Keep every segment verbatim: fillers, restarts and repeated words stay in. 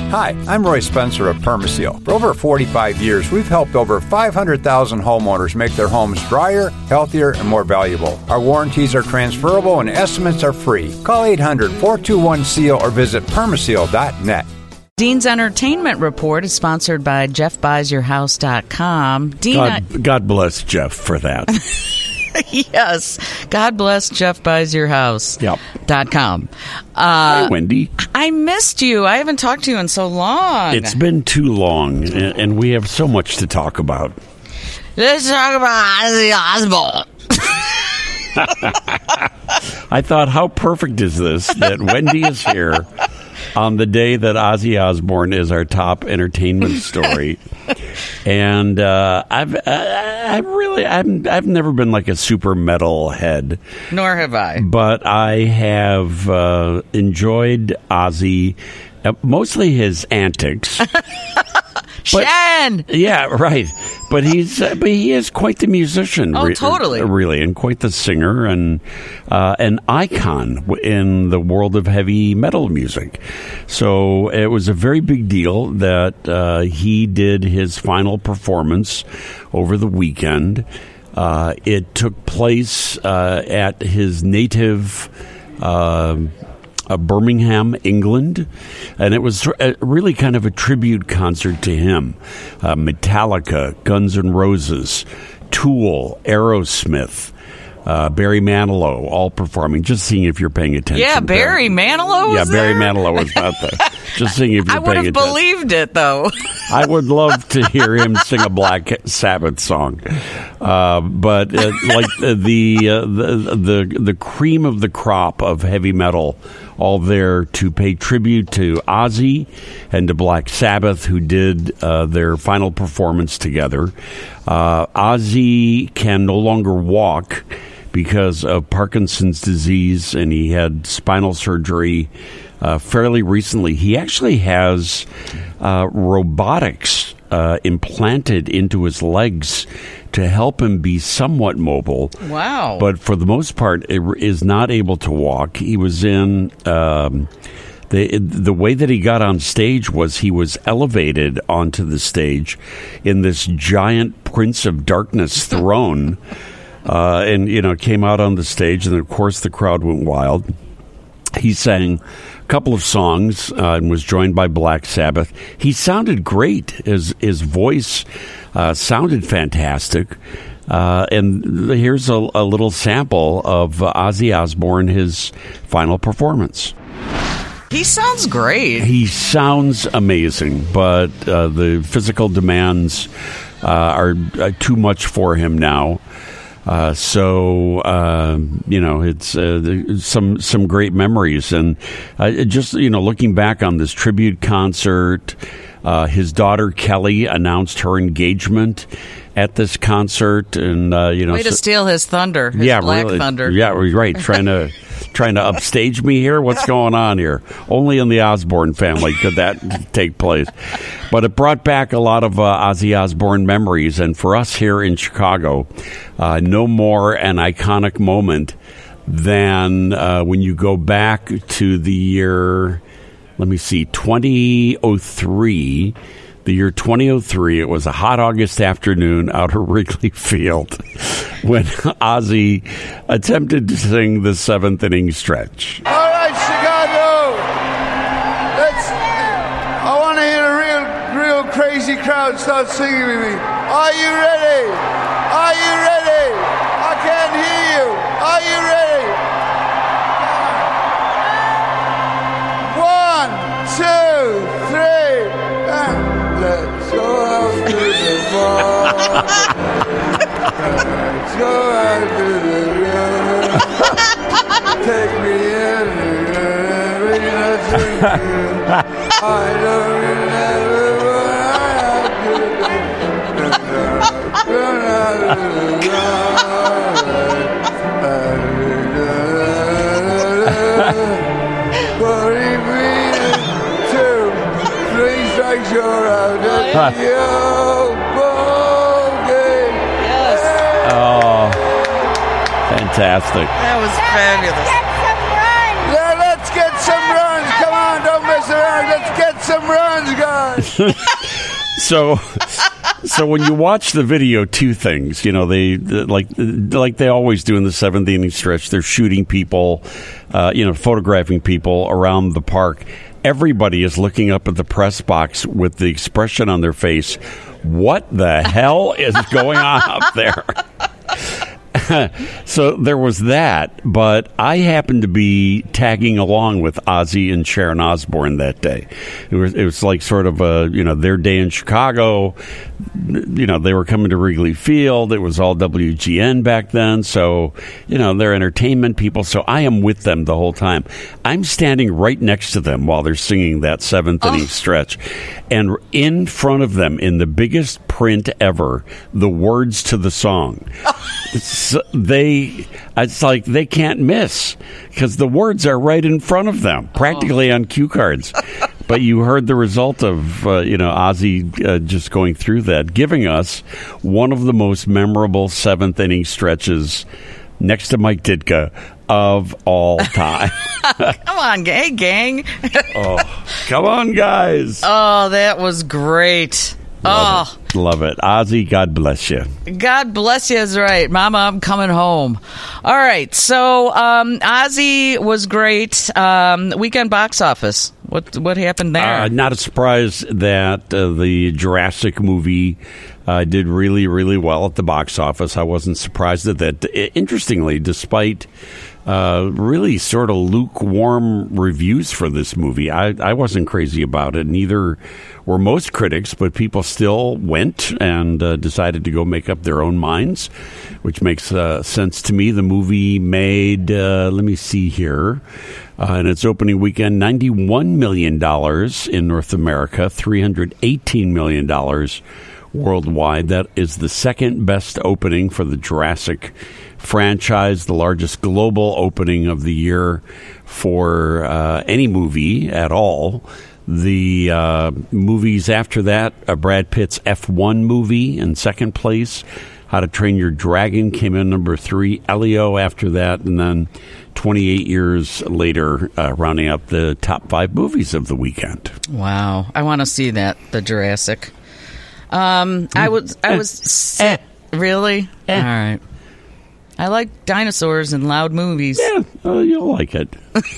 Hi, I'm Roy Spencer of Permaseal. For over forty-five years, we've helped over five hundred thousand homeowners make their homes drier, healthier, and more valuable. Our warranties are transferable and estimates are free. Call eight hundred, four two one, S E A L or visit permaseal dot net. Dean's Entertainment Report is sponsored by Jeff Buys Your House dot com. Dean, God, God bless Jeff for that. Yes. God bless Jeff Buys Your House Yep. dot com. Uh, Hi, Wendy. I missed you. I haven't talked to you in so long. It's been too long, and, and we have so much to talk about. Let's talk about Ozzy Osbourne. I thought, how perfect is this that Wendy is here on the day that Ozzy Osbourne is our top entertainment story. And uh, I've I, I've really I've I've never been like a super metal head, Nor have I. But I have uh, enjoyed Ozzy, uh, mostly his antics. But, Shan! Yeah, right. But he's uh, but he is quite the musician. Oh, totally. Really, and quite the singer and uh, an icon in the world of heavy metal music. So it was a very big deal that uh, he did his final performance over the weekend. Uh, it took place uh, at his native Uh, Uh, Birmingham, England, and it was a, really kind of a tribute concert to him. Uh, Metallica, Guns N' Roses, Tool, Aerosmith, uh, Barry Manilow, all performing. Just seeing if you're paying attention. Yeah, Barry Manilow was Yeah, Barry there? Manilow was not there. Just seeing if you're I would paying have attention. believed it, though. I would love to hear him sing a Black Sabbath song, uh, but uh, like uh, the, uh, the the the cream of the crop of heavy metal, all there to pay tribute to Ozzy and to Black Sabbath, who did uh, their final performance together. Uh, Ozzy can no longer walk because of Parkinson's disease, and he had spinal surgery uh, fairly recently. He actually has uh, robotics uh, implanted into his legs to help him be somewhat mobile. Wow. But for the most part, it is not able to walk. He was in... Um, The the way that he got on stage was he was elevated onto the stage in this giant Prince of Darkness throne, uh, and you know came out on the stage, and of course the crowd went wild. He sang a couple of songs uh, and was joined by Black Sabbath. He sounded great. His his voice uh, sounded fantastic. Uh, and here's a, a little sample of uh, Ozzy Osbourne, his final performance. He sounds great. He sounds amazing, but uh, the physical demands uh, are uh, too much for him now. Uh, so uh, you know, it's uh, some some great memories, and uh, just you know, looking back on this tribute concert, uh, his daughter Kelly announced her engagement at this concert, and uh, you know, way to so, steal his thunder, his yeah, Black really, Thunder. Yeah, right. Trying to trying to upstage me here. What's going on here? Only in the Osbourne family could that take place. But it brought back a lot of uh, Ozzy Osbourne memories, and for us here in Chicago, uh, no more an iconic moment than uh, when you go back to the year. Let me see, twenty oh three. The year twenty oh three, it was a hot August afternoon out of Wrigley Field when Ozzy attempted to sing the seventh inning stretch. All right, Chicago. Let's. I want to hear a real, real crazy crowd start singing with me. Are you ready? Are you ready? I can't hear you. Are you ready? One, two, three. And let's go out to the bar. Let's go out to the river. Take me in the I don't remember what I did. Run out of the strikes, you're out at the ball game. Yes. Oh, fantastic. That was fabulous. Yeah, let's get some runs. Come on, don't mess around. Let's get some runs. Simmons guy. So, so when you watch the video, two things, you know, they like like they always do in the seventh inning stretch. They're shooting people, uh, you know, photographing people around the park. Everybody is looking up at the press box with the expression on their face. What the hell is going on up there? So there was that, but I happened to be tagging along with Ozzy and Sharon Osbourne that day. It was it was like sort of a, you know, their day in Chicago. You know, they were coming to Wrigley Field. It was all W G N back then, so, you know, they're entertainment people, so I am with them the whole time. I'm standing right next to them while they're singing that seventh inning oh. stretch, and in front of them, in the biggest print ever, the words to the song. So they, it's like they can't miss because the words are right in front of them, practically oh. on cue cards. But you heard the result of, uh, you know, Ozzy uh, just going through that, giving us one of the most memorable seventh inning stretches next to Mike Ditka of all time. Come on, gang, gang. Oh, come on, guys. Oh, that was great. Love oh, it. Love it. Ozzy, God bless you. God bless you is right. Mama, I'm coming home. All right. So, um, Ozzy was great. Um, weekend box office. What what happened there? Uh, not a surprise that uh, the Jurassic movie uh, did really, really well at the box office. I wasn't surprised at that. Interestingly, despite uh, really sort of lukewarm reviews for this movie, I, I wasn't crazy about it. Neither were most critics, but people still went and uh, decided to go make up their own minds, which makes uh, sense to me. The movie made, uh, let me see here, uh, in its opening weekend, ninety-one million dollars in North America, three hundred eighteen million dollars worldwide. That is the second best opening for the Jurassic franchise, the largest global opening of the year for uh, any movie at all. The uh, movies after that, uh, Brad Pitt's F one movie in second place. How to Train Your Dragon came in number three. Elio after that, and then twenty-eight years later, uh, rounding up the top five movies of the weekend. Wow, I want to see that, the Jurassic. Um, I was, I was, eh, really? Eh. All right. I like dinosaurs and loud movies. Yeah, uh, you'll like it.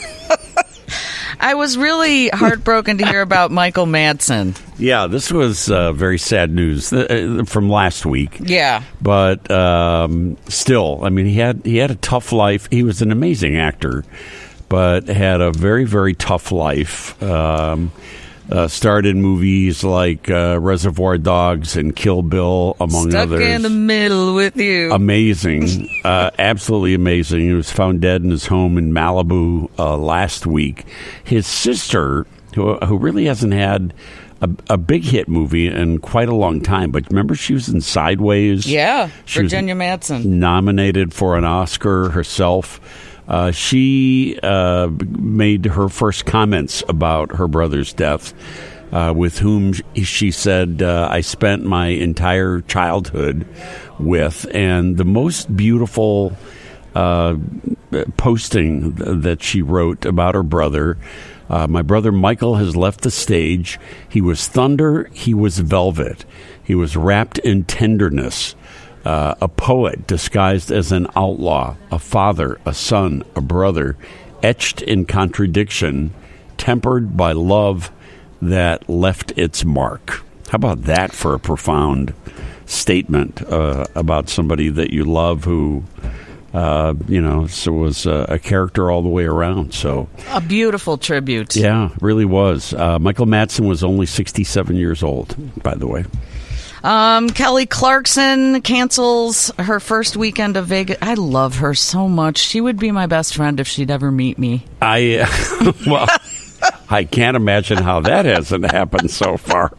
I was really heartbroken to hear about Michael Madsen. Yeah, this was uh, very sad news uh, from last week. Yeah, but um, still, I mean, he had he had a tough life. He was an amazing actor, but had a very very tough life. Um, uh, starred in movies like uh, Reservoir Dogs and Kill Bill, among Stuck others. Stuck in the middle with you. Amazing, uh, absolutely amazing. He was found dead in his home in Malibu uh, last week. His sister, who, who really hasn't had a, a big hit movie in quite a long time, but remember she was in Sideways? Yeah, she Virginia Madsen. Nominated for an Oscar herself. Uh, she uh, made her first comments about her brother's death, uh, with whom she said, uh, I spent my entire childhood with. And the most beautiful uh, posting that she wrote about her brother, uh, my brother Michael has left the stage. He was thunder, he was velvet. He was wrapped in tenderness. Uh, a poet disguised as an outlaw, a father, a son, a brother, etched in contradiction, tempered by love that left its mark. How about that for a profound statement uh, about somebody that you love who, uh, you know, so was uh, a character all the way around. So a beautiful tribute. Yeah, really was. Uh, Michael Madsen was only sixty-seven years old, by the way. Um, Kelly Clarkson cancels her first weekend of Vegas. I love her so much. She would be my best friend if she'd ever meet me. I, uh, well, I can't imagine how that hasn't happened so far.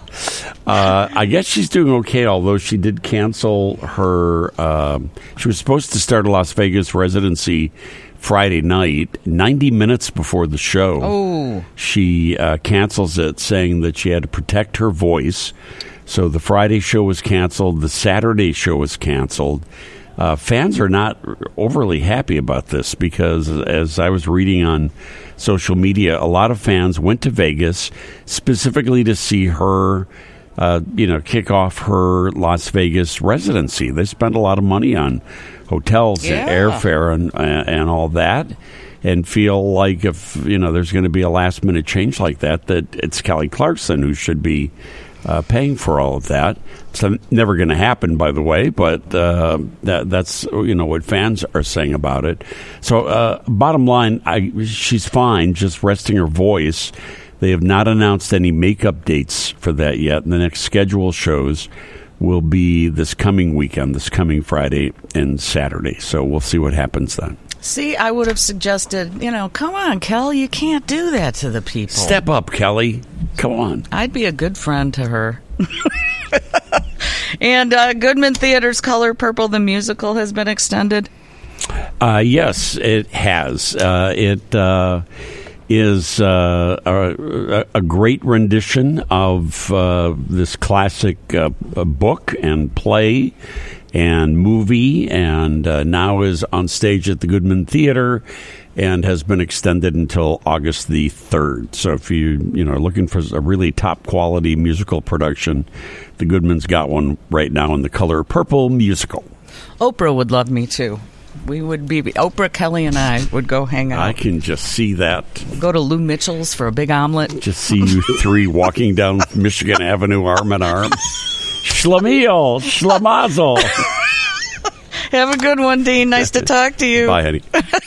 Uh, I guess she's doing okay, although she did cancel her, um, she was supposed to start a Las Vegas residency Friday night, ninety minutes before the show. Oh. She uh, cancels it, saying that she had to protect her voice. So the Friday show was canceled. The Saturday show was canceled. uh, fans are not overly happy about this because, as I was reading on social media, a lot of fans went to Vegas specifically to see her, uh, you know, kick off her Las Vegas residency. They spent a lot of money on hotels Yeah. and airfare and and all that, and feel like if, you know, there's going to be a last minute change like that, that it's Kelly Clarkson who should be uh, paying for all of that. It's never going to happen, by the way, but uh, that, that's, you know, what fans are saying about it. So uh, bottom line, I, she's fine, just resting her voice. They have not announced any makeup dates for that yet. And the next scheduled shows will be this coming weekend, this coming Friday and Saturday. So we'll see what happens then. See, I would have suggested, you know, come on, Kel, you can't do that to the people. Step up, Kelly. Come on. I'd be a good friend to her. And uh, Goodman Theater's Color Purple, the musical, has been extended. Uh, yes, it has. Uh, it uh, is uh, a, a great rendition of uh, this classic uh, book and play and movie, and uh, now is on stage at the Goodman Theater and has been extended until August the third. So if you, you know, are looking for a really top-quality musical production, the Goodman's got one right now in the Color Purple musical. Oprah would love me, too. We would be, Oprah, Kelly, and I would go hang out. I can just see that. Go to Lou Mitchell's for a big omelet. Just see you three walking down Michigan Avenue arm in arm. Schlemiel, Schlemazel. Have a good one, Dean. Nice to talk to you. Bye, Eddie.